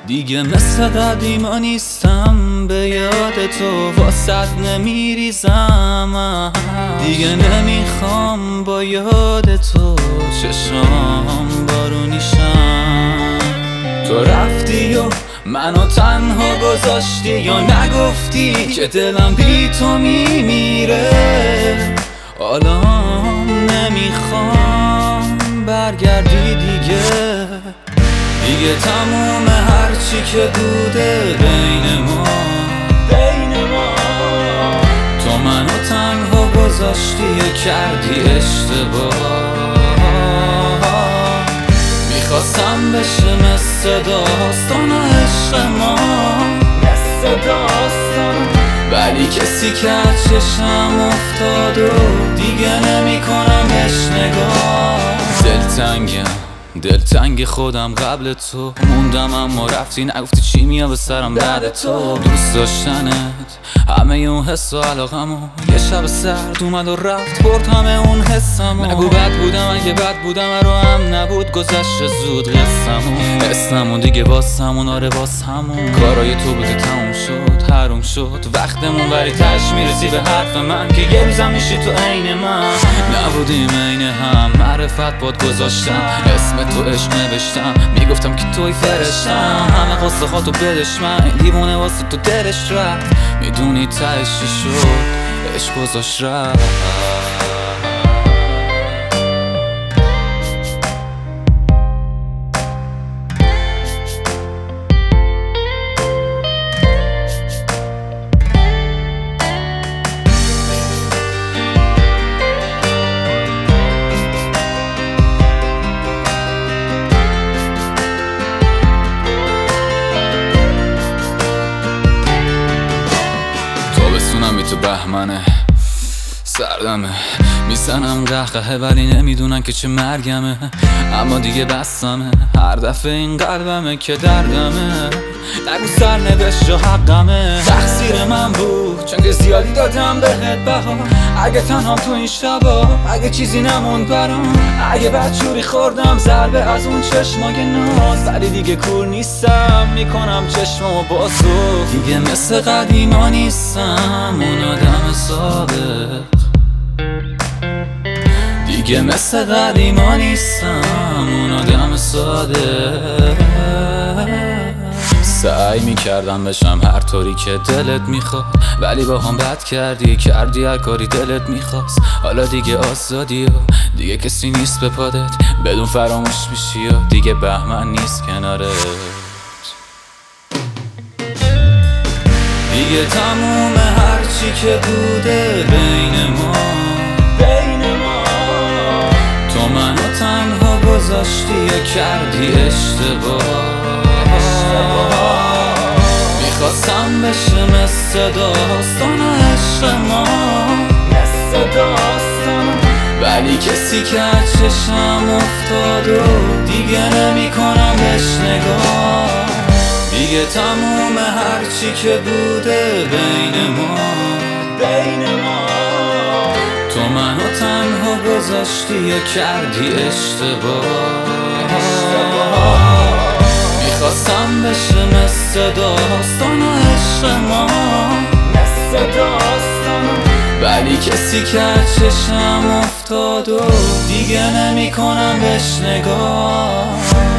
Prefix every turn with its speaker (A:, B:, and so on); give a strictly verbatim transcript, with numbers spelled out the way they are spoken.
A: دیگه مثل قدیما نیستم، به یاد تو واسد نمیریزم. دیگه نمیخوام با یاد تو چشام بارونیشم. تو رفتی و منو تنها گذاشتی، یا نگفتی که دلم بی تو میمیره. حالا نمیخوام برگردی دیگه، دیگه تموم هرچی که بوده بین ما بین ما. تو منو تنها گذاشتی و کردی اشتباه. میخواستم بشه مثل داستان عشق ما، مثل داستان، ولی کسی که چشم افتاد و دیگه نمی کنم بهش نگاه. دلتنگم دلتنگ خودم قبل تو موندم، اما رفتی نگفتی چی میاد به سرم بعد تو. دوست داشتنت همه اون حس و علاقمو یه شب سرد اومد و رفت برد همه اون حسمو. نگو بد بودم، اگه بد بودم رو هم نبود، گذشت زود قصمو. اسممون دیگه باز همون، آره باز همون. کارای تو بوده تموم شد، حروم شد وقتمون، ولی تش میرسی به حرف من که یه روزم میشی تو عین من. نبودیم عین هم، معرفت باد گذاشتم، اسم تو عشق نوشتم، میگفتم که توی فرشتم. همه قصه خاطو بدش من، این دیوونه واسه تو دلش رفت. میدونی تهش چی شد، عشق گذاشت رفت. تو بهمنه سردمه، میزنم قهقهه ولی نمیدونن که چه مرگمه. اما دیگه بستمه، هر دفعه این قلبمه که دردمه. نگو سرنوشت و حقمه، تقصیر من بود چون که زیادی دادم بهت بها. اگه تنهام تو این شبا، اگه چیزی نموند برام، اگه بدجوری خوردم ضربه از اون چشمای ناز، ولی دیگه کور نیستم، میکنم چشمامو بازو. دیگه مثل قدیما نیستم اون آدم سابق، دیگه مثل قدیما نیستم اون آدم ساده. سعی میکردم بشم هر طوری که دلت میخواد، ولی با هم بد کردی، کردی هر کاری دلت میخواست. حالا دیگه آزادی و دیگه کسی نیست به پادت، بدون فراموش میشی و دیگه بهمن نیست کنارت. دیگه تموم هرچی که بوده بین ما بین ما. تو منو تنها گذاشتی و کردی اشتباه. میخواستم بشه مثل داستان عشق ما، مثل داستان، ولی کسی که چشم افتاد و دیگه نمی کنم بهش نگاه. دیگه تموم هرچی که بوده بین ما بین ما. تو منو تنها گذاشتی و کردی اشتباه. میخواستم بشه مثل داستان عشق ما، مثل داستان، ولی کسی که چشم افتاد و دیگه نمی کنم بهش نگاه.